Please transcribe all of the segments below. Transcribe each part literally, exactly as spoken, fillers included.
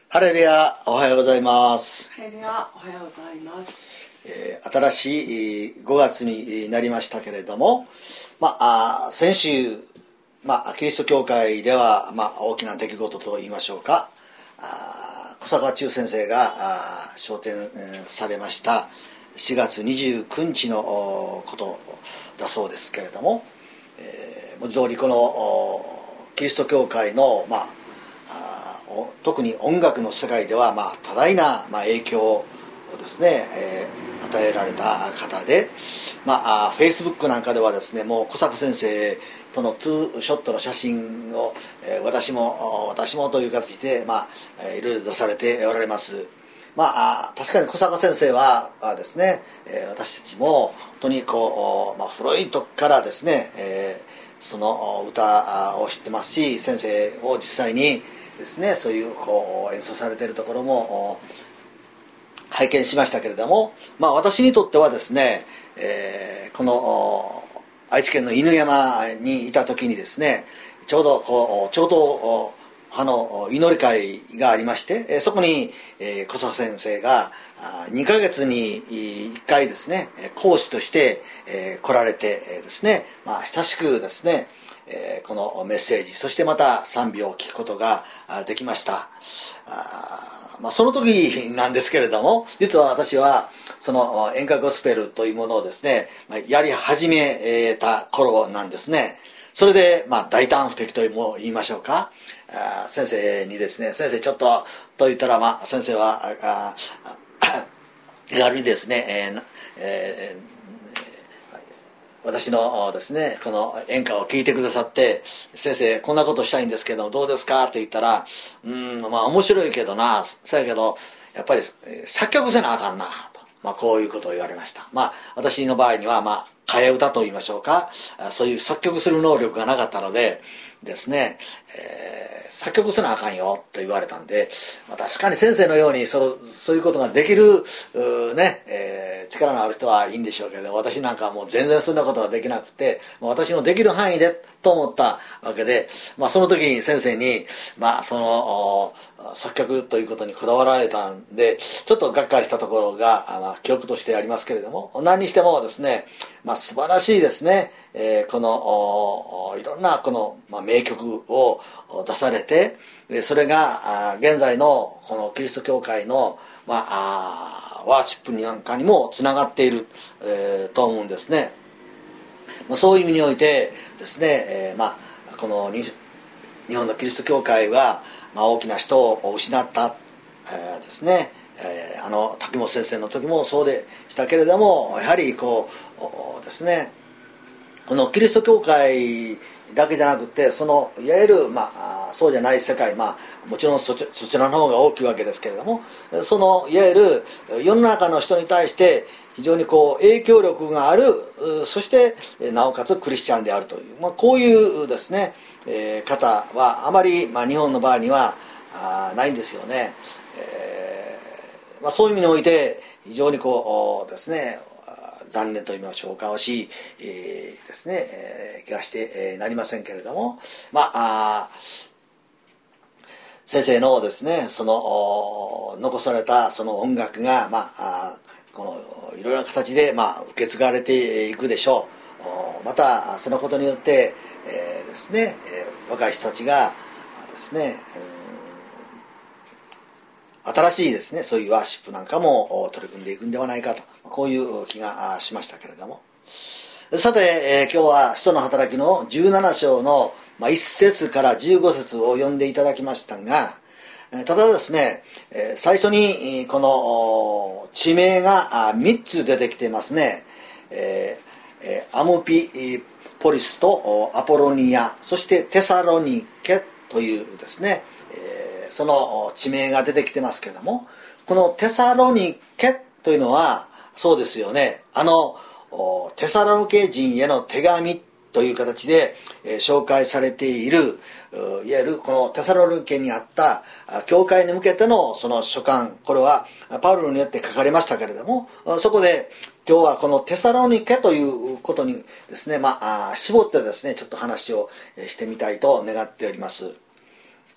ハレルヤ、おはようございます。 ハレルヤ、おはようございます。 えー、新しいごがつになりましたけれども、まあ、あ先週、まあ、キリスト教会では、まあ、大きな出来事と言いましょうか、あ小坂忠先生があ昇天、えー、されましたしがつにじゅうくにちのことだそうですけれども、えー、文字通りこのキリスト教会の、まあ特に音楽の世界では、まあ、多大な、まあ、影響をですね、えー、与えられた方で、まあ、フェイスブックなんかではですね、もう小坂先生とのツーショットの写真を、えー、私も私もという形で、まあ、いろいろ出されておられます。まあ、確かに小坂先生はですね、えー、私たちも本当にこう、まあ、古い時からですね、えー、その歌を知ってますし、先生を実際にですね、そういうこう演奏されているところも拝見しましたけれども、まあ、私にとってはですね、えー、この愛知県の犬山にいた時にですね、ちょうどこうちょうどあの祈り会がありまして、そこに小坂先生がにかげつにいっかいですね、講師として来られてですね、まあ、親しくですね、このメッセージ、そしてまた賛美を聞くことができました。あ、まあ、その時なんですけれども、実は私はその演歌ゴスペルというものをですね、やり始めた頃なんですね。それで、まあ、大胆不敵とも言いましょうか、あ先生にですね、先生ちょっとと言ったら、まあ、先生はああ気軽にですね、えーえー私のですね、この演歌を聴いてくださって、先生こんなことしたいんですけどどうですかって言ったら、うーん、まあ面白いけどな、そうやけどやっぱり作曲せなあかんなと、まあ、こういうことを言われました。まあ私の場合には、まあ替え歌と言いましょうか、そういう作曲する能力がなかったのでですね、えー、作曲せなあかんよと言われたんで、まあ、確かに先生のようにそのそういうことができるね、えー、力のある人はいいんでしょうけど、私なんかはもう全然そんなことができなくて、まあ、私のできる範囲でと思ったわけで、まあ、その時に先生に、まあ、その作曲ということにこだわられたんでちょっとがっかりしたところが、まあ、記憶としてありますけれども、何にしてもですね、まあ、素晴らしいですね、えー、このいろんなこの、まあ、名曲を出されて、それが現在のこのキリスト教会の、まあ、ワーシップなんかにもつながっている、えー、と思うんですね。まあ、そういう意味においてですね、えーまあ、この日本のキリスト教会は、まあ、大きな人を失った、えー、ですね、えー、あの滝本先生の時もそうでしたけれども、やはりこうですね、このキリスト教会だけじゃなくて、そのいわゆる、まあ、そうじゃない世界、まあ、もちろんそち、そちらの方が大きいわけですけれども、そのいわゆる世の中の人に対して非常にこう影響力がある、そしてなおかつクリスチャンであるという、まあ、こういうですね、えー、方はあまり、まあ、日本の場合にはあないんですよね。えーまあ、そういう意味において非常にこうですね、残念と言いましょうか、惜しい、えー、ですね、えー、気がして、えー、なりませんけれども、まあ、あ先生のですね、その残されたその音楽が、まあ、あこのいろいろな形で、まあ、受け継がれていくでしょう。またそのことによって、えー、ですね、えー、若い人たちがですね、新しいですね、そういうワーシップなんかも取り組んでいくんではないかと、こういう気がしましたけれども、さて、えー、今日は使徒の働きのじゅうなな章の、まあ、いち節からじゅうご節を読んでいただきましたが、ただですね、最初にこの地名がみっつ出てきてますね。えー、アムピポリスとアポロニア、そしてテサロニケというですね、その地名が出てきてますけども、このテサロニケというのはそうですよね、あのテサロニケ人への手紙という形で紹介されている、いわゆるこのテサロニケにあった教会に向けてのその書簡、これはパウロによって書かれましたけれども、そこで今日はこのテサロニケということにですね、まあ絞ってですねちょっと話をしてみたいと願っております。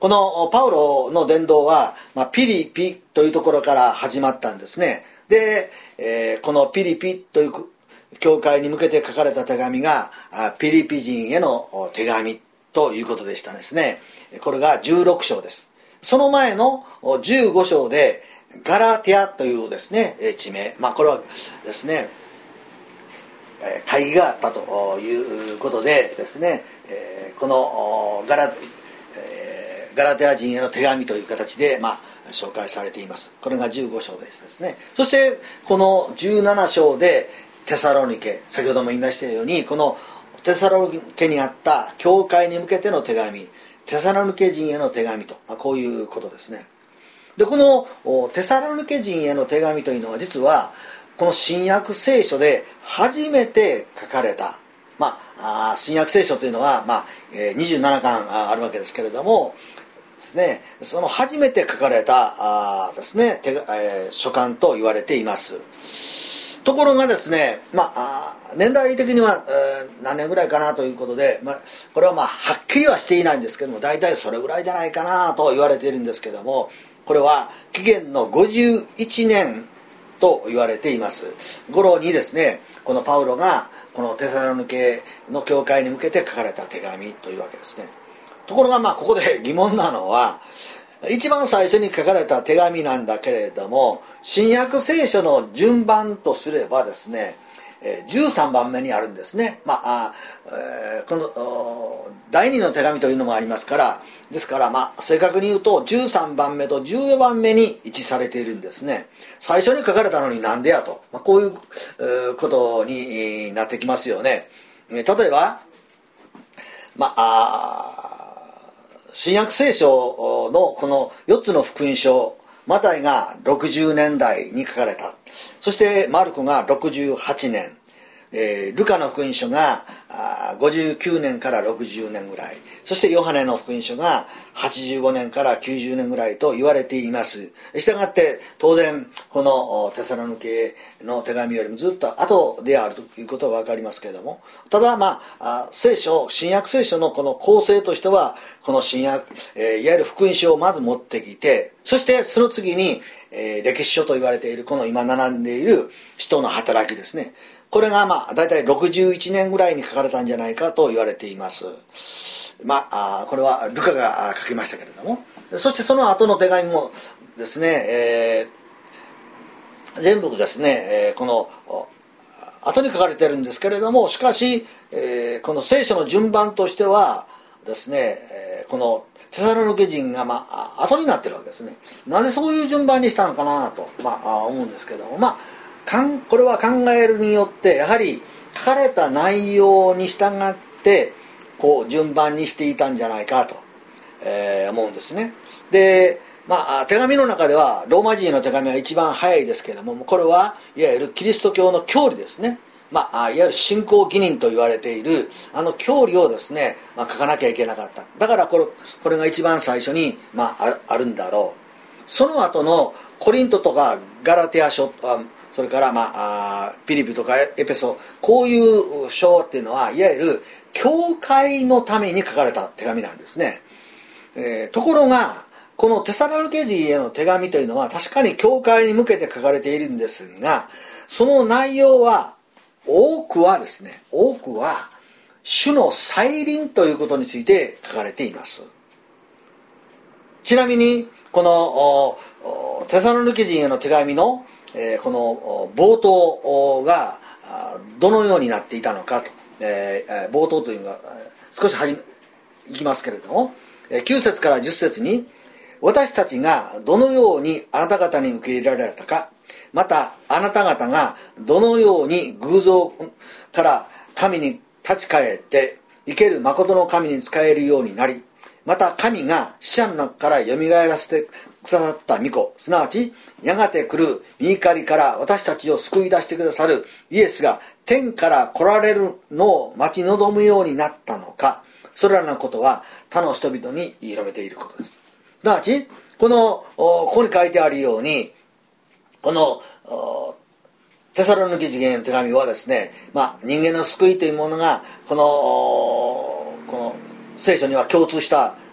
このパウロの伝道は、まあ、ピリピというところから始まったんですね。で、えー、このピリピという教会に向けて書かれた手紙がピリピ人への手紙ということでしたですね。これがじゅうろく章です。その前のじゅうご章でガラティアというですね地名、まあこれはですね会議があったということでですね、このガラ、ガラテア人への手紙という形でまあ紹介されています。これがじゅうご章ですね。そしてこのじゅうなな章でテサロニケ、先ほども言いましたようにこのテサロニケにあった教会に向けての手紙、テサロニケ人への手紙と、まあ、こういうことですね。でこのテサロニケ人への手紙というのは実はこの新約聖書で初めて書かれた、まあ、新約聖書というのは、まあ、にじゅうななかんあるわけですけれどもですね、その初めて書かれたあですね、手、えー、書簡と言われています。ところがですね、まあ、年代的には、えー、何年ぐらいかなということで、まあ、これはまあはっきりはしていないんですけども、大体それぐらいじゃないかなと言われているんですけども、これは紀元のごじゅういちねんと言われています頃にですね、このパウロがこのテサロニケの教会に向けて書かれた手紙というわけですね。ところがまあここで疑問なのは、一番最初に書かれた手紙なんだけれども、新約聖書の順番とすればですね、じゅうさんばんめにあるんですね。まあ、えー、このだいにの手紙というのもありますから、ですからまあ正確に言うとじゅうさんばんめとじゅうよんばんめに位置されているんですね。最初に書かれたのになんでやと、まあ、こういう、えー、ことになってきますよね。例えば、まあ新約聖書のこのよっつの福音書、マタイがろくじゅうねんだいに書かれた。そしてマルコがろくじゅうはちねん、えー、ルカの福音書がごじゅうきゅうねんからろくじゅうねんぐらい、そしてヨハネの福音書がはちじゅうごねんからきゅうじゅうねんぐらいと言われています。したがって当然このテサロニケの手紙よりもずっと後であるということは分かりますけれども、ただまあ聖書、新約聖書のこの構成としては、この新約、えー、いわゆる福音書をまず持ってきて、そしてその次に、えー、歴史書と言われているこの今並んでいる使徒の働きですね。これがまあ大体ろくじゅういちねんぐらいに書かれたんじゃないかと言われています。まあこれはルカが書きましたけれども、そしてその後の手紙もですね、えー、全部ですね、えー、この後に書かれているんですけれども、しかし、えー、この聖書の順番としてはですね、えー、このテサロニケ人がまあ後になっているわけですね。なぜそういう順番にしたのかなと、まあ、思うんですけども、まあこれは考えるによってやはり書かれた内容に従ってこう順番にしていたんじゃないかと、えー、思うんですね。で、まあ手紙の中ではローマ人への手紙は一番早いですけれども、これはいわゆるキリスト教の教理ですね。まあ、いわゆる信仰義人と言われているあの教理をですね、まあ、書かなきゃいけなかった。だからこれ、これが一番最初に、まあ、あるんだろう。その後のコリントとかガラテア書、それから、まあ、ピリピとかエペソ、こういう書っていうのは、いわゆる教会のために書かれた手紙なんですね。えー、ところが、このテサロニケ人への手紙というのは、確かに教会に向けて書かれているんですが、その内容は、多くはですね、多くは、主の再臨ということについて書かれています。ちなみに、このテサロニケ人への手紙のえー、この冒頭がどのようになっていたのかと、えー、冒頭というのが少し始めいきますけれども、きゅう節からじゅっ節に、私たちがどのようにあなた方に受け入れられたか、またあなた方がどのように偶像から神に立ち返って生ける誠の神に仕えるようになり、また神が死者の中からよみがえらせてくださった御子、すなわちやがて来る御怒りから私たちを救い出してくださるイエスが天から来られるのを待ち望むようになったのか、それらのことは他の人々に広めていることです。すなわちこのここに書いてあるように、このテサロニケ人への手紙はですね、まあ、人間の救いというものがこのこの聖書には共通した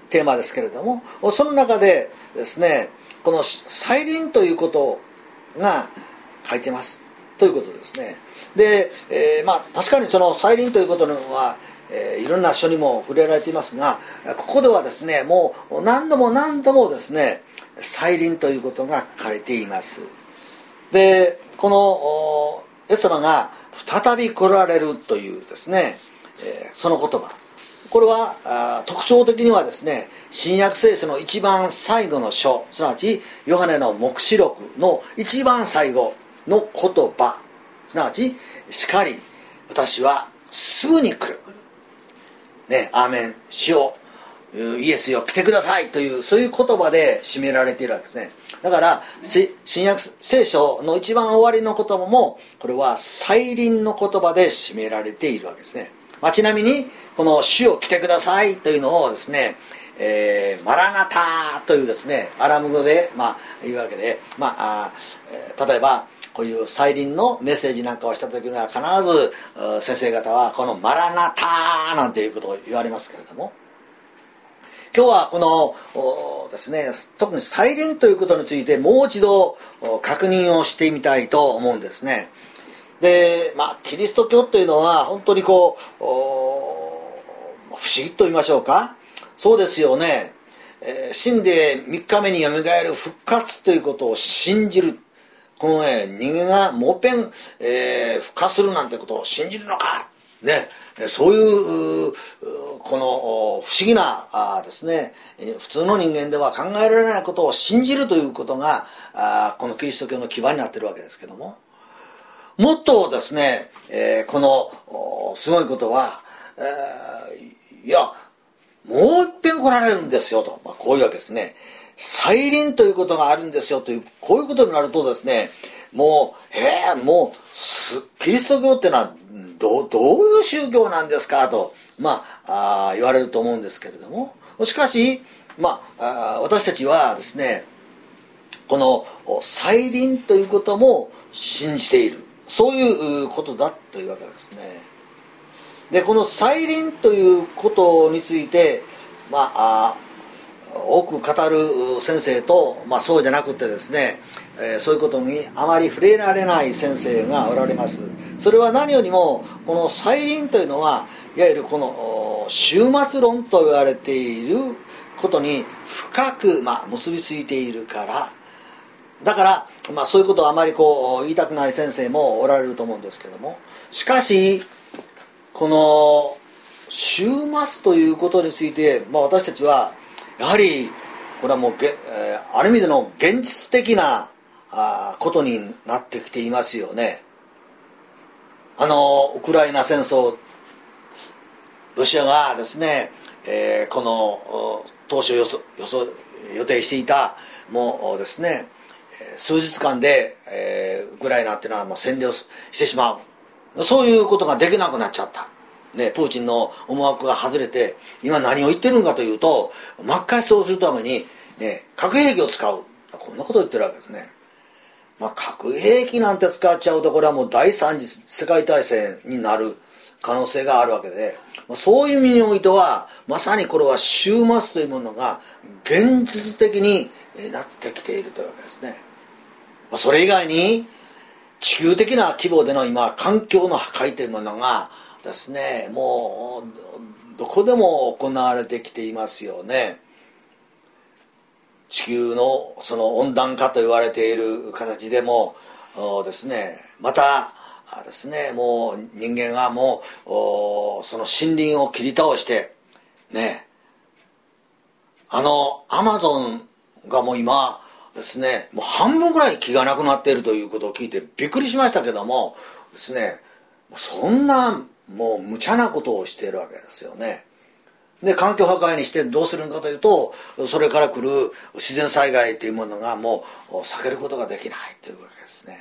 テーマですけれども、その中でですね、この再臨ということが書いてますということですね。で、えー、まあ確かにその再臨ということのは、えー、いろんな書にも触れられていますが、ここではですね、もう何度も何度もですね、再臨ということが書かれています。で、このイエス様が再び来られるというですね、えー、その言葉、これはあ特徴的にはですね、新約聖書の一番最後の書、すなわちヨハネの黙示録の一番最後の言葉、すなわちしかり私はすぐに来る、ね、アーメン、主よイエスよ来てくださいという、そういう言葉で締められているわけですね。だから新約聖書の一番終わりの言葉もこれは再臨の言葉で締められているわけですね。まあ、ちなみにこの主よ来てくださいというのをですね、えー、マラナタというですねアラム語で、まあ、言うわけで、まああ、えー、例えばこういう再臨のメッセージなんかをした時には必ず先生方はこのマラナタなんていうことを言われますけれども、今日はこのですね、特に再臨ということについてもう一度確認をしてみたいと思うんですね。で、まあキリスト教というのは本当にこう不思議と言いましょうか、そうですよね、えー、死んでみっかめによみがえる復活ということを信じる、このね、人間がもっぺん、えー、復活するなんてことを信じるのかね、そういうこの不思議なあですね、普通の人間では考えられないことを信じるということがあこのキリスト教の基盤になっているわけですけども、もっとですね、えー、このすごいことは、えー、いやもう一遍来られるんですよと、まあ、こういうわけですね。再臨ということがあるんですよという、こういうことになるとですね、もうえー、もうキリスト教っていうのはど う, どういう宗教なんですかと、まあ、あ言われると思うんですけれども、しかし、まあ、あ私たちはですね、この再臨ということも信じている、そういうことだというわけですね。で、この再臨ということについて、まあ、あ多く語る先生と、まあ、そうじゃなくてですね、えー、そういうことにあまり触れられない先生がおられます。それは何よりもこの再臨というのはいわゆるこの終末論と言われていることに深く、まあ、結びついているからだから、まあ、そういうことをあまりこう言いたくない先生もおられると思うんですけども、しかしこの終末ということについて、まあ、私たちはやはりこれはもう、えー、ある意味での現実的なあことになってきていますよね。あのウクライナ戦争、ロシアがですね、えー、この当初予想、予想予定していたもうですね数日間で、えー、ウクライナっていうのはもう占領してしまう、そういうことができなくなっちゃった、ね、プーチンの思惑が外れて今何を言ってるんかというと、巻き返しをするために、ね、核兵器を使う、こんなことを言ってるわけですね。まあ、核兵器なんて使っちゃうとこれはもう第三次世界大戦になる可能性があるわけで、まあ、そういう意味においてはまさにこれは終末というものが現実的になってきているというわけですね。まあ、それ以外に地球的な規模での今環境の破壊というものがですね、もうどこでも行われてきていますよね。地球のその温暖化と言われている形でもですね、またですね、もう人間がもうその森林を切り倒してね、あのアマゾンがもう今ですね、もう半分ぐらい木がなくなっているということを聞いてびっくりしましたけどもですね、そんなもう無茶なことをしているわけですよね。で、環境破壊にしてどうするのかというと、それから来る自然災害というものがもう避けることができないというわけですね。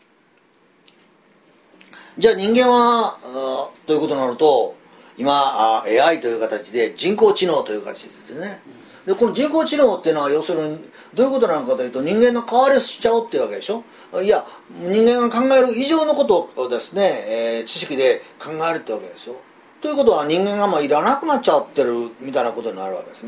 じゃあ人間はということになると、今 エーアイ という形で人工知能という形ですね。で、この人工知能っていうのは要するにどういうことなのかというと、人間の代わりをしちゃおうっていうわけでしょ。いや、人間が考える以上のことをですね、えー、知識で考えるってわけですよ。ということは人間がまあいらなくなっちゃってるみたいなことになるわけですね。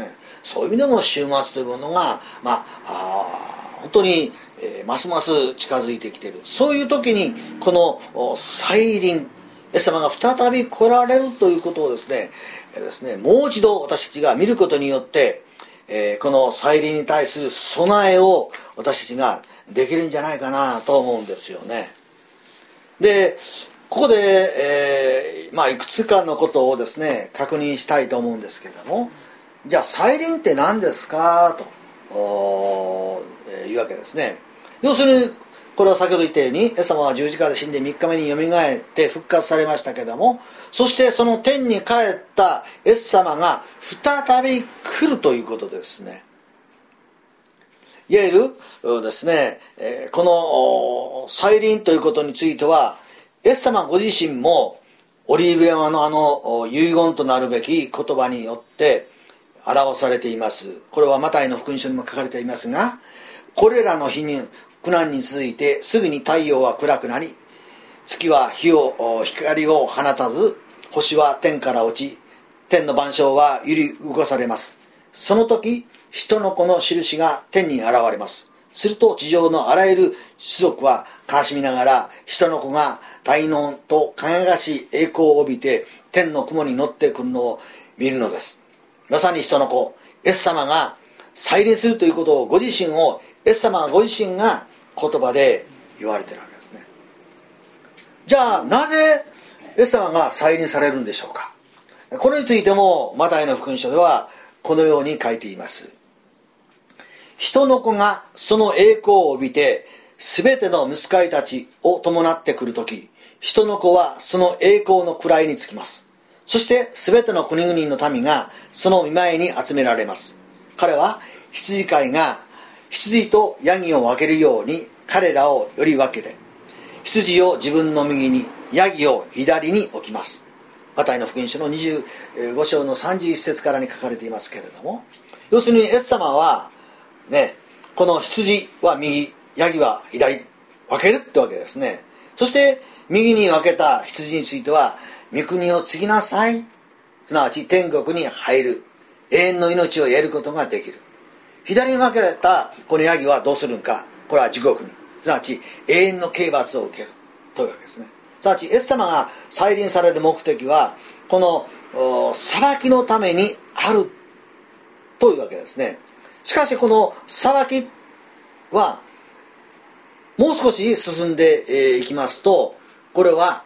そういう意味でも終末というものが、まあ、あ本当に、えー、ますます近づいてきている。そういう時にこの再臨、イエス様が再び来られるということをですね、えー、ですねもう一度私たちが見ることによって、えー、この再臨に対する備えを私たちができるんじゃないかなと思うんですよね。でここで、えーまあ、いくつかのことをですね確認したいと思うんですけれども、じゃあ再臨って何ですかと、えー、いうわけですね。要するにこれは先ほど言ったように、イエス様は十字架で死んでみっかめによみがえって復活されましたけども、そしてその天に帰ったイエス様が再び来るということですね。いわゆるですね、この再臨ということについては、イエス様ご自身もオリーブ山のあの遺言となるべき言葉によって表されています。これはマタイの福音書にも書かれていますが、これらの日に苦難に続いてすぐに太陽は暗くなり、月は火を光を放たず、星は天から落ち、天の万象は揺り動かされます。その時、人の子の印が天に現れます。すると地上のあらゆる種族は悲しみながら、人の子が大能と輝かしい栄光を帯びて天の雲に乗ってくるのを見るのです。まさに人の子、イエス様が再臨するということを、ご自身をイエス様ご自身が言葉で言われているわけですね。じゃあなぜイエス様が再臨されるんでしょうか。これについてもマタイの福音書ではこのように書いています。人の子がその栄光を帯びてすべての御使いたちを伴ってくるとき、人の子はその栄光の位につきます。そしてすべての国々の民がその御前に集められます。彼は羊飼いが羊とヤギを分けるように彼らをより分けて、羊を自分の右に、ヤギを左に置きます。マタイの福音書のにじゅうご章のさんじゅういち節からに書かれていますけれども、要するにイエス様はね、この羊は右、ヤギは左、分けるってわけですね。そして右に分けた羊については、御国を継ぎなさい、すなわち天国に入る、永遠の命を得ることができる。左に分けられたこのヤギはどうするのか、これは地獄に、すなわち永遠の刑罰を受けるというわけですね。すなわちイエス様が再臨される目的はこの裁きのためにあるというわけですね。しかしこの裁きはもう少し進んでいきますと、これは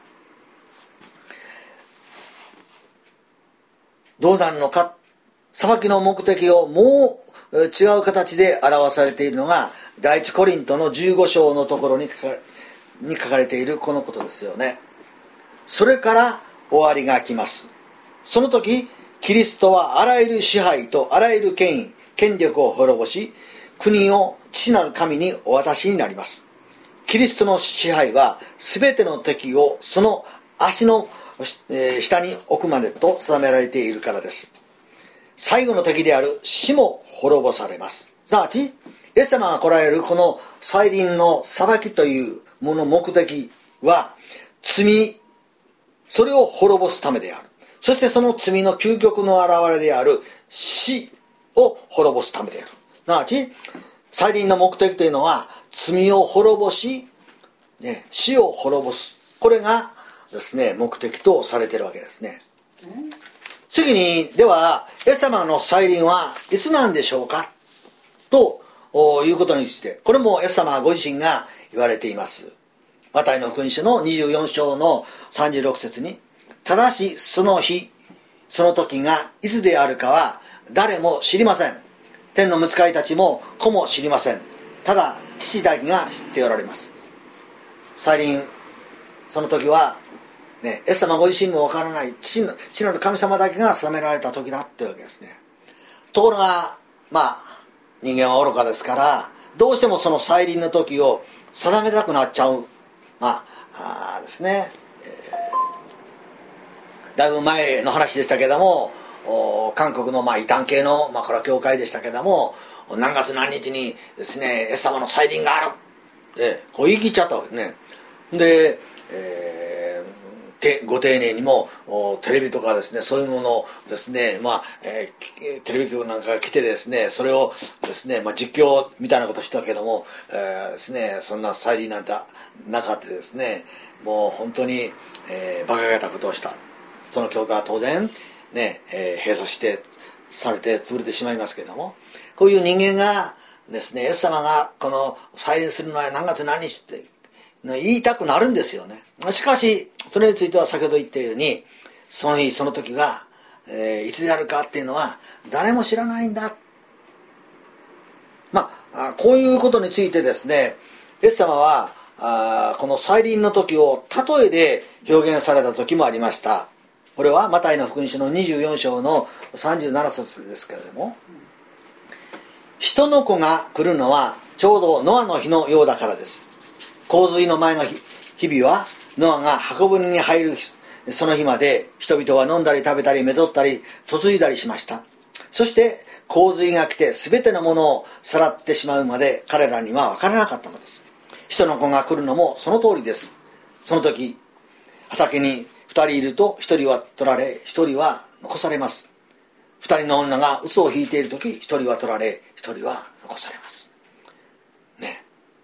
どうなるのか。裁きの目的をもう違う形で表されているのが第一コリントのじゅうご章のところに書かに書かれているこのことですよね。それから終わりが来ます。その時キリストはあらゆる支配とあらゆる権威権力を滅ぼし、国を父なる神にお渡しになります。キリストの支配はすべての敵をその足の下に置くまでと定められているからです。最後の敵である死も滅ぼされます。すなわちイエス様が来られるこの再臨の裁きというもの目的は、罪、それを滅ぼすためである。そしてその罪の究極の現れである死を滅ぼすためである。すなわち再臨の目的というのは罪を滅ぼし、ね、死を滅ぼす、これがですね目的とされているわけですね。次に、ではイエス様の再臨はいつなんでしょうかということについて、これもイエス様ご自身が言われています。マタイの福音書のにじゅうよん章のさんじゅうろく節に、ただしその日その時がいつであるかは誰も知りません。天の御使いたちも子も知りません。ただ父だけが知っておられます。再臨、その時はね、イエス様ご自身もわからない、父の父なる神様だけが定められた時だってわけですね。ところがまあ人間は愚かですから、どうしてもその再臨の時を定めたくなっちゃう。まあ、あですね、えー、だいぶ前の話でしたけども、韓国のまあ異端系の、まあ、これは教会でしたけども、何月何日にですねイエス様の再臨があるでこう言い切っちゃったわけですね。で、えー、 ご丁寧にもテレビとかですね、そういうものをですね、まあ、えー、テレビ局なんかが来てですね、それをですね、まあ、実況みたいなことしてたけども、えー、ですね、そんな再臨なんてなかったですね、もう本当に、えー、馬鹿げたことをした。その教会は当然ね、えー、閉鎖してされて潰れてしまいますけども、こういう人間がですね、イエス様がこの再臨するのは何月何日って言いたくなるんですよね。しかしそれについては先ほど言ったように、その日その時が、えー、いつであるかっていうのは誰も知らないんだ。まあこういうことについてですね、イエス様はあこの再臨の時を例えで表現された時もありました。これはマタイの福音書のにじゅうよん章のさんじゅうなな節ですけれども、人の子が来るのはちょうどノアの日のようだからです。洪水の前の日々はノアが箱舟に入るその日まで人々は飲んだり食べたりめとったり嫁いだりしました。そして洪水が来て全てのものをさらってしまうまで彼らには分からなかったのです。人の子が来るのもその通りです。その時畑に二人いると一人は取られ一人は残されます。二人の女が嘘を引いている時一人は取られ一人は残されますね。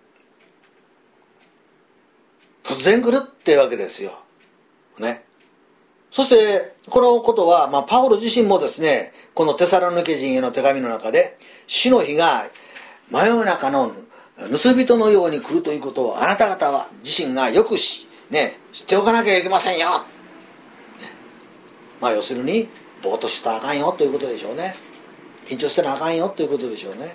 突然来るってわけですよね。そしてこのことは、まあ、パウロ自身もですね、このテサロニケ人への手紙の中で、主の日が真夜中の盗人のように来るということをあなた方は自身がよくし、ね、知っておかなきゃいけませんよ、ね、まあ要するにぼーっとしたらあかんよということでしょうね。緊張してなあかんよということでしょうね。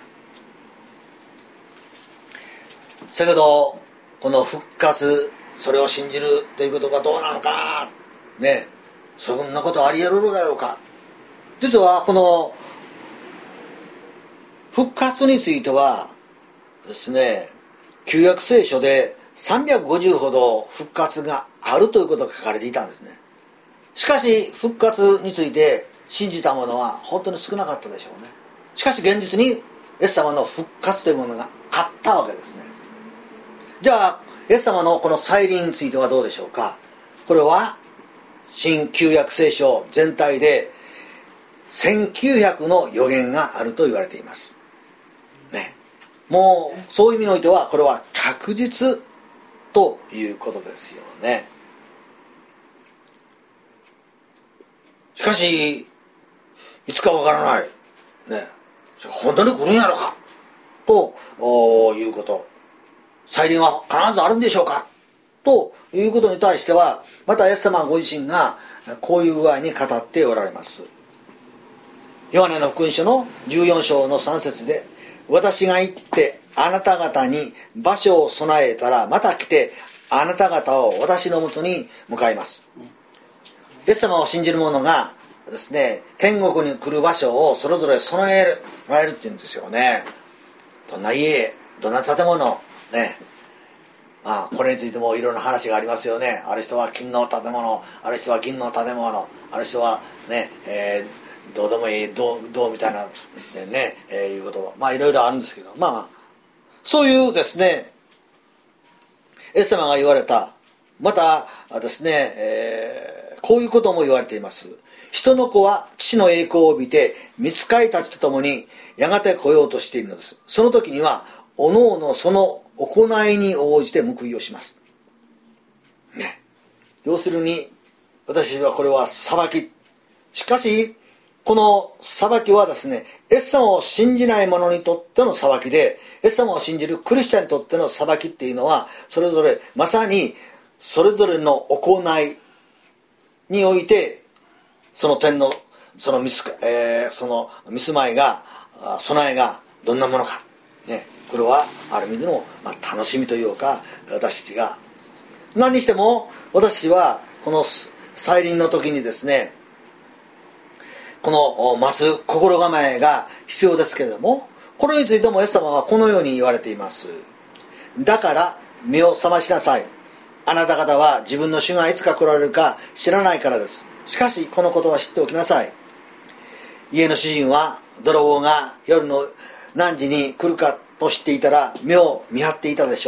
だけどこの復活、それを信じるということがどうなのかな、ね、そんなことあり得るだろうか。実はこの復活についてはですね、旧約聖書でさんびゃくごじゅうほど復活があるということが書かれていたんですね。しかし復活について信じた者は本当に少なかったでしょうね。しかし現実にイエス様の復活というものがあったわけですね。じゃあイエス様のこの再臨についてはどうでしょうか。これは新旧約聖書全体でせんきゅうひゃくの予言があると言われていますね。もうそういう意味においてはこれは確実ということですよね。しかしいつかわからないね、本当に来るんやろかということ、再臨は必ずあるんでしょうかということに対しては、またイエス様ご自身がこういう具合に語っておられます。ヨハネの福音書のじゅうよん章のさん節で、私が行ってあなた方に場所を備えたらまた来てあなた方を私のもとに迎えます。イエス様を信じる者がですね、天国に来る場所をそれぞれ備えるられるって言うんですよね。どんな家、どんな建物ね、まあこれについてもいろんな話がありますよね。ある人は金の建物、ある人は銀の建物、ある人はね、えー、どうでもいい銅みたいなね、えー、いうことはまあいろいろあるんですけど、まあまあそういうですね、イエス様が言われた、またですね、えー、こういうことも言われています。人の子は父の栄光を帯びて御使いたちと共にやがて来ようとしているのです。その時にはおのおのその行いに応じて報いをします、ね、要するに私はこれは裁き。しかしこの裁きはですね、イエス様を信じない者にとっての裁きで、イエス様を信じるクリスチャンにとっての裁きっていうのは、それぞれまさにそれぞれの行いにおいて、その点のそのミス、えー、その見住まいが、備えがどんなものか、ね、これはある意味での、まあ、楽しみというか、私たちが何にしても、私はこの再臨の時にですね、この待つ心構えが必要ですけれども、これについてもイエス様はこのように言われています。だから目を覚ましなさい。あなた方は自分の主がいつか来られるか知らないからです。しかしこのことは知っておきなさい。家の主人は泥棒が夜の何時に来るかと知っていたら目を見張っていたでしょう。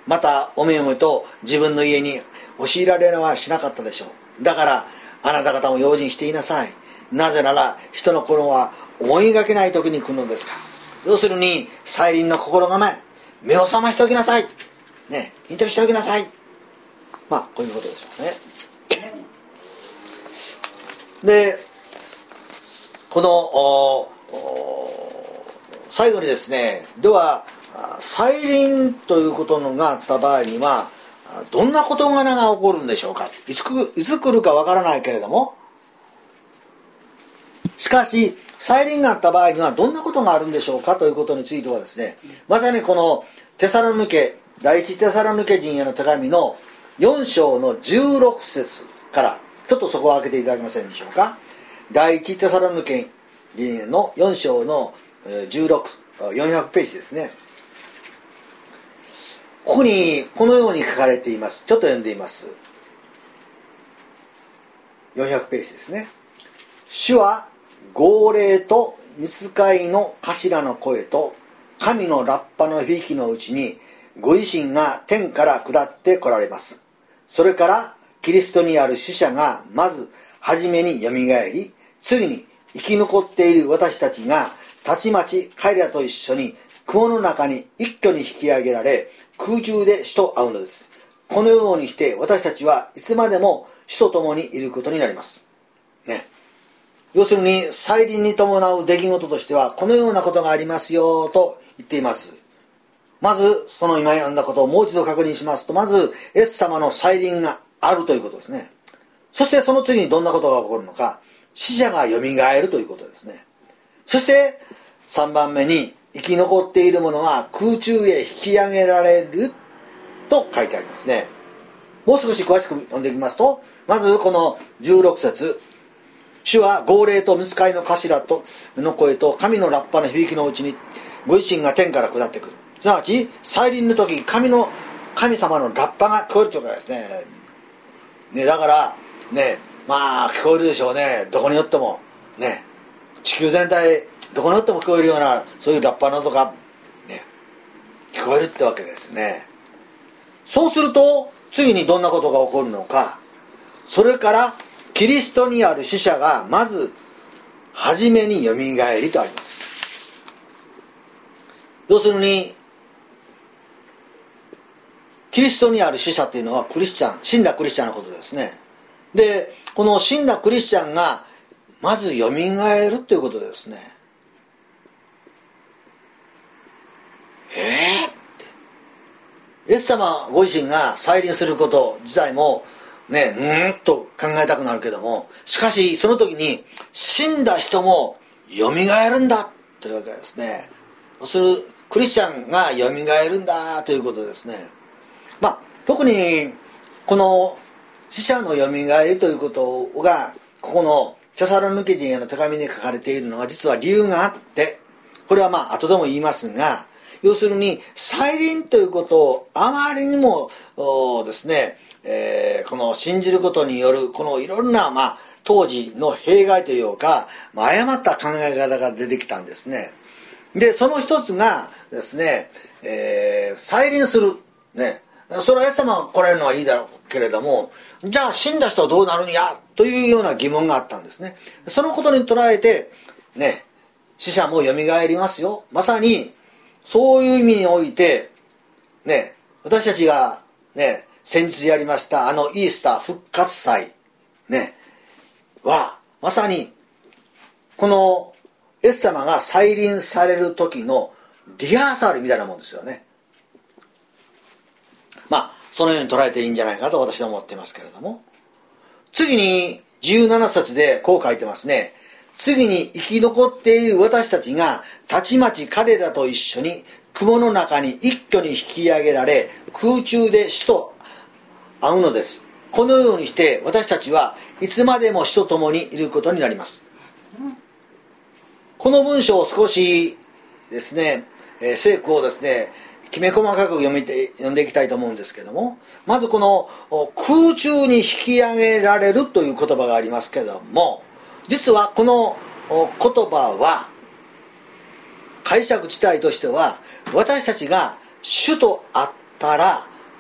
またおめおめと自分の家に押し入られはしなかったでしょう。だからあなた方も用心していなさい。なぜなら人の頃は思いがけない時に来るのですから。要するに再臨の心構え、目を覚ましておきなさいね、緊張しておきなさい。まあこういうことでしょうね。でこの最後にですね、では再臨ということがあった場合にはどんな事柄が起こるんでしょうか。いつ来いつ来るかわからないけれども、しかし再臨があった場合にはどんなことがあるんでしょうかということについてはですね、まさにこのテサロニケ第一テサロニケ人への手紙のよん章のじゅうろく節からちょっとそこを開けていただけませんでしょうか。第一テサロニケ人のよん章のじゅうろく、よんひゃくページですね。ここにこのように書かれています。ちょっと読んでいます。よんひゃくページですね。主は号令と御使いの頭の声と神のラッパの響きのうちにご自身が天から下って来られます。それからキリストにある死者がまず初めによみがえり、次に生き残っている私たちがたちまち彼らと一緒に雲の中に一挙に引き上げられ、空中で主と会うのです。このようにして私たちはいつまでも主と共にいることになりますね。要するに再臨に伴う出来事としてはこのようなことがありますよと言っています。まずその今読んだことをもう一度確認しますと、まずイエス様の再臨があるということですね。そしてその次にどんなことが起こるのか、死者がよみがえるということですね。そしてさんばんめに生き残っている者は空中へ引き上げられると書いてありますね。もう少し詳しく読んでいきますと、まずこのじゅうろく節、主は号令と御使いの頭との声と神のラッパの響きのうちにご自身が天から下ってくる。すなわち再臨の時神の神様のラッパが聞こえるということですね。ね、だからね、まあ聞こえるでしょうね。どこによってもね、地球全体どこによっても聞こえるようなそういうラッパの音がね聞こえるってわけですね。そうすると次にどんなことが起こるのか。それからキリストにある死者がまず初めによみがえりとあります。要するにキリストにある死者っていうのはクリスチャン、死んだクリスチャンのことですね。で、この死んだクリスチャンがまずよみがえるということですね。えーってイエス様ご自身が再臨すること自体もね、うーんと考えたくなるけども、しかしその時に死んだ人もよみがえるんだというわけですね。それクリスチャンがよみがえるんだということですね。まあ特にこの死者のよみがえりということがここのテサロニケ人への手紙に書かれているのは実は理由があって、これはまあ後でも言いますが、要するに再臨ということをあまりにもですね、えー、この信じることによるこのいろんな、まあ、当時の弊害というか、まあ、誤った考え方が出てきたんですね。でその一つがですね、えー、再臨するね、それはイエス様が来られるのはいいだろうけれども、じゃあ死んだ人はどうなるんやというような疑問があったんですね。そのことに捉えてね、死者もよみがえりますよ。まさにそういう意味においてね、私たちがね先日やりましたあのイースター復活祭ねはまさにこのイエス様が再臨される時のリハーサルみたいなもんですよね。まあそのように捉えていいんじゃないかと私は思っていますけれども、次にじゅうなな節でこう書いてますね。次に生き残っている私たちがたちまち彼らと一緒に雲の中に一挙に引き上げられ空中で死と会うのです。このようにして私たちはいつまでも死と共にいることになります。この文章を少しですね、えー、聖句をですねきめ細かく読みて読んでいきたいと思うんですけども、まずこの空中に引き上げられるという言葉がありますけれども、実はこの言葉は解釈自体としては私たちが主と会ったら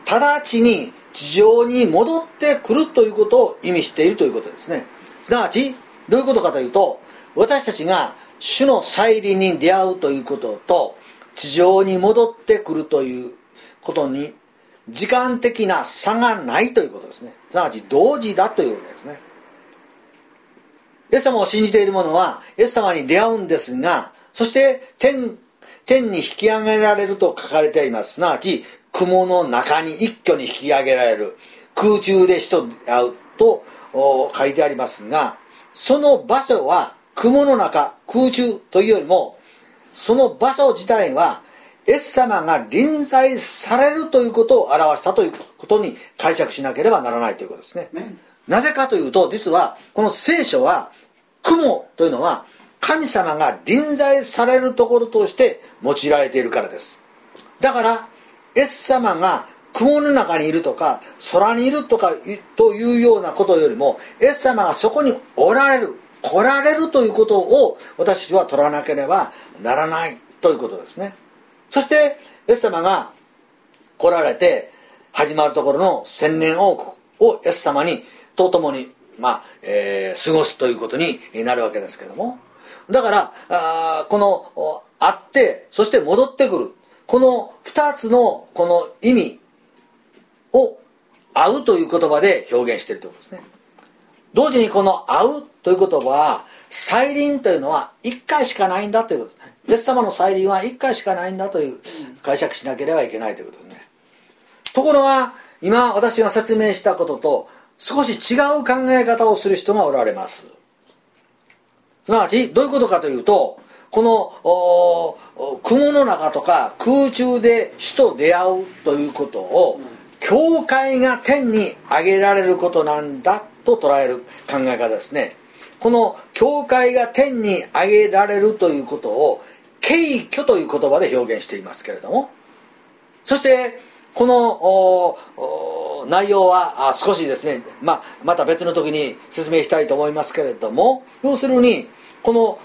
直ちに地上に戻ってくるということを意味しているということですね。すなわちどういうことかというと、私たちが主の再臨に出会うということと地上に戻ってくるということに時間的な差がないということですね。すなわち同時だというわけですね。イエス様を信じている者はイエス様に出会うんですが、そして天、天に引き上げられると書かれています。すなわち雲の中に一挙に引き上げられる、空中で死と出会うと書いてありますが、その場所は雲の中、空中というよりも、その場所自体はイエス様が臨在されるということを表したということに解釈しなければならないということですね。ね、なぜかというと、実はこの聖書は雲というのは神様が臨在されるところとして用いられているからです。だからイエス様が雲の中にいるとか空にいるとかというようなことよりも、イエス様がそこにおられる、来られるということを私たちは取らなければならないということですね。そしてイエス様が来られて始まるところの千年王国をイエス様にと共に、まあえー、過ごすということになるわけですけども、だからあこの会ってそして戻ってくる、この二つのこの意味を会うという言葉で表現しているということですね。同時にこの会うという言葉は、再臨というのは一回しかないんだということですね。イエス様の再臨は一回しかないんだという解釈しなければいけないということですね。ところが今私が説明したことと少し違う考え方をする人がおられます。すなわちどういうことかというと、この雲の中とか空中で主と出会うということを教会が天に上げられることなんだと捉える考え方ですね。この教会が天に上げられるということを敬虚という言葉で表現していますけれども、そしてこの内容は少しですね、まあ、また別の時に説明したいと思いますけれども、要するにこの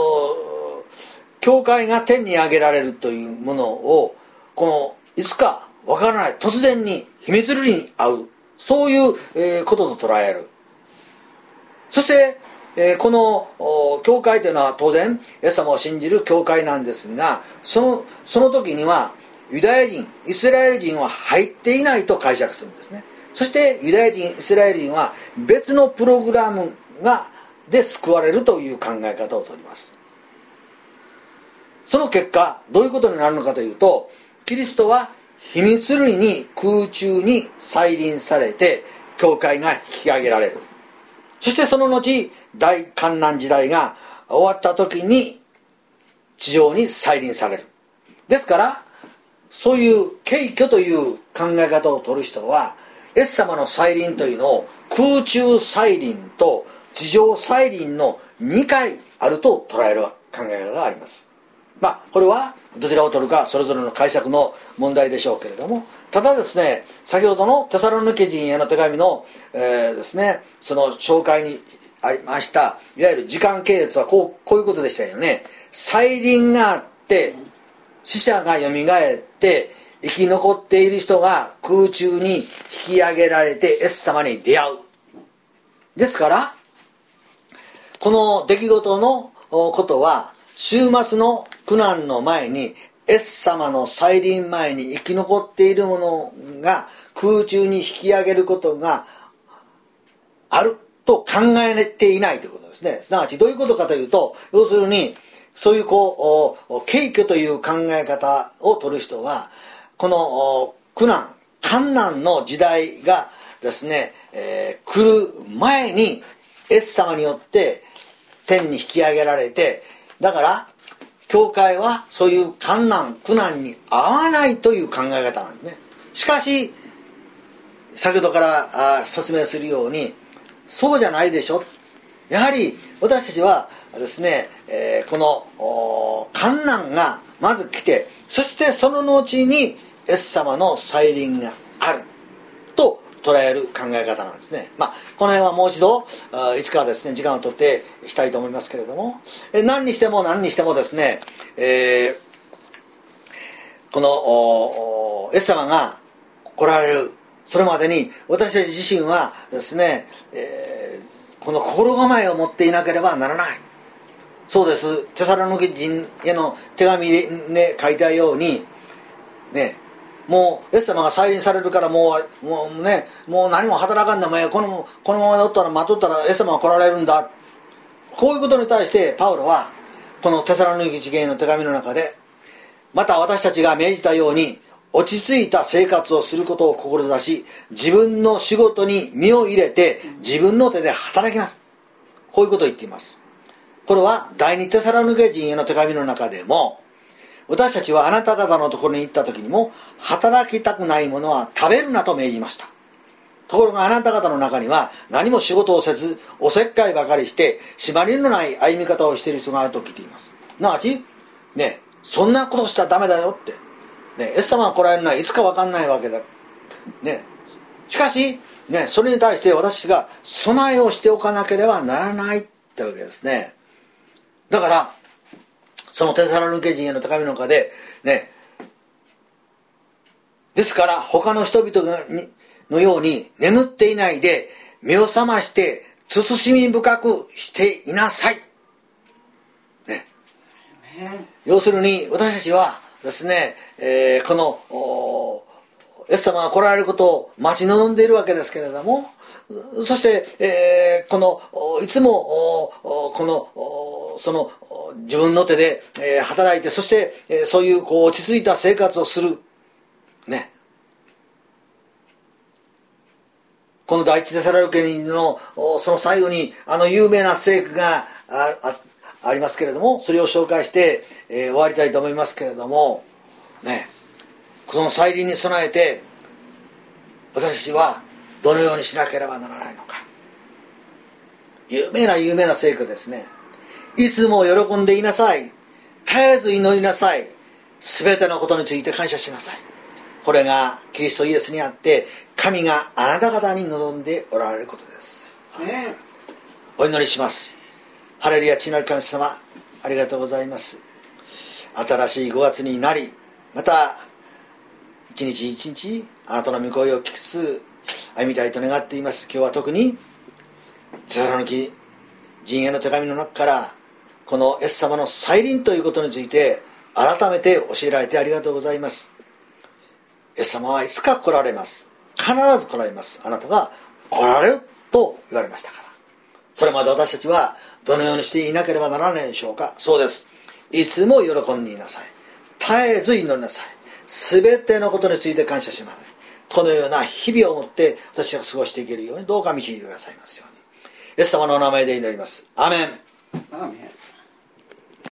教会が天に上げられるというものを、このいつかわからない突然に秘密裏に会う、そういうことと捉える。そしてこの教会というのは当然イエス様を信じる教会なんですが、そのその時にはユダヤ人、イスラエル人は入っていないと解釈するんですね。そしてユダヤ人、イスラエル人は別のプログラムがで救われるという考え方をとります。その結果どういうことになるのかというと、キリストは秘密裏に空中に再臨されて教会が引き上げられる。そしてその後大観難時代が終わった時に地上に再臨される。ですからそういう敬虚という考え方を取る人は、イエス様の再臨というのを空中再臨と地上再臨のにかいあると捉える考え方があります。まあこれはどちらを取るかそれぞれの解釈の問題でしょうけれども、ただですね、先ほどのテサロニケ人への手紙の、えー、ですね、その紹介にありましたいわゆる時間系列はこう、こういうことでしたよね。再臨があって死者がよみがえって生き残っている人が空中に引き上げられてイエス様に出会う。ですからこの出来事のことは終末の苦難の前にイエス様の再臨前に生き残っているものが空中に引き上げることがあると考えていないということですね。すなわちどういうことかというと、要するにそういうこう敬虚という考え方を取る人は、この苦難患難の時代がですね、えー、来る前にイエス様によって天に引き上げられて、だから教会はそういう患難苦難に合わないという考え方なんですね。しかし先ほどから説明するようにそうじゃないでしょ。やはり私たちはですね、えー、この患難がまず来て、そしてその後にイエス様の再臨があると捉える考え方なんですね。まあこの辺はもう一度いつかですね時間をとってしたいと思いますけれども、え何にしても何にしてもですね、えー、このイエス様が来られる。それまでに私たち自身はですね、えー、この心構えを持っていなければならない。そうです。テサロニケ人への手紙で、ね、書いたようにね、もうイエス様が再臨されるからもうもうね、もう何も働かんでもこのこのままでおったら待っとったらイエス様が来られるんだ。こういうことに対してパウロはこのテサロニケ人への手紙の中で、また私たちが命じたように落ち着いた生活をすることを志し、自分の仕事に身を入れて自分の手で働きます。こういうことを言っています。これは第二テサロニケ人への手紙の中でも、私たちはあなた方のところに行った時にも働きたくないものは食べるなと命じました。ところがあなた方の中には何も仕事をせずおせっかいばかりして締まりのない歩み方をしている人があると聞いています。なわちね、そんなことしたらダメだよって、ね、イエス様が来られるのはいつか分かんないわけだ、ね、しかし、ね、それに対して私が備えをしておかなければならないってわけですね。だからそのテサロニケ人への手紙の中でね、ですから他の人々のように眠っていないで目を覚まして慎み深くしていなさい、ね、要するに私たちはですね、えー、このイエス様が来られることを待ち望んでいるわけですけれども、そして、えー、このいつもこのその自分の手で、えー、働いて、そして、えー、そういうこう落ち着いた生活をするね。この第一テサロニケ人のその最後にあの有名な聖句が あ, あ, ありますけれども、それを紹介して、えー、終わりたいと思いますけれどもね、その再臨に備えて私たちはどのようにしなければならないのか。有名な有名な聖句ですね。いつも喜んでいなさい。絶えず祈りなさい。すべてのことについて感謝しなさい。これがキリストイエスにあって神があなた方に望んでおられることです、ね、お祈りします。ハレルヤ、父なる神様、ありがとうございます。新しいごがつになり、また一日一日あなたの御声を聞きつつ歩みたいと願っています。今日は特にテサロニケ人への手紙の中からこのイエス様の再臨ということについて改めて教えられてありがとうございます。イエス様はいつか来られます。必ず来られます。あなたが来られると言われましたから、それまで私たちはどのようにしていなければならないでしょうか。そうです。いつも喜んでいなさい。絶えず祈りなさい。すべてのことについて感謝しなさい。このような日々をもって私が過ごしていけるようにどうか導いてくださいますように。イエス様のお名前で祈ります。アーメン。 アーメン。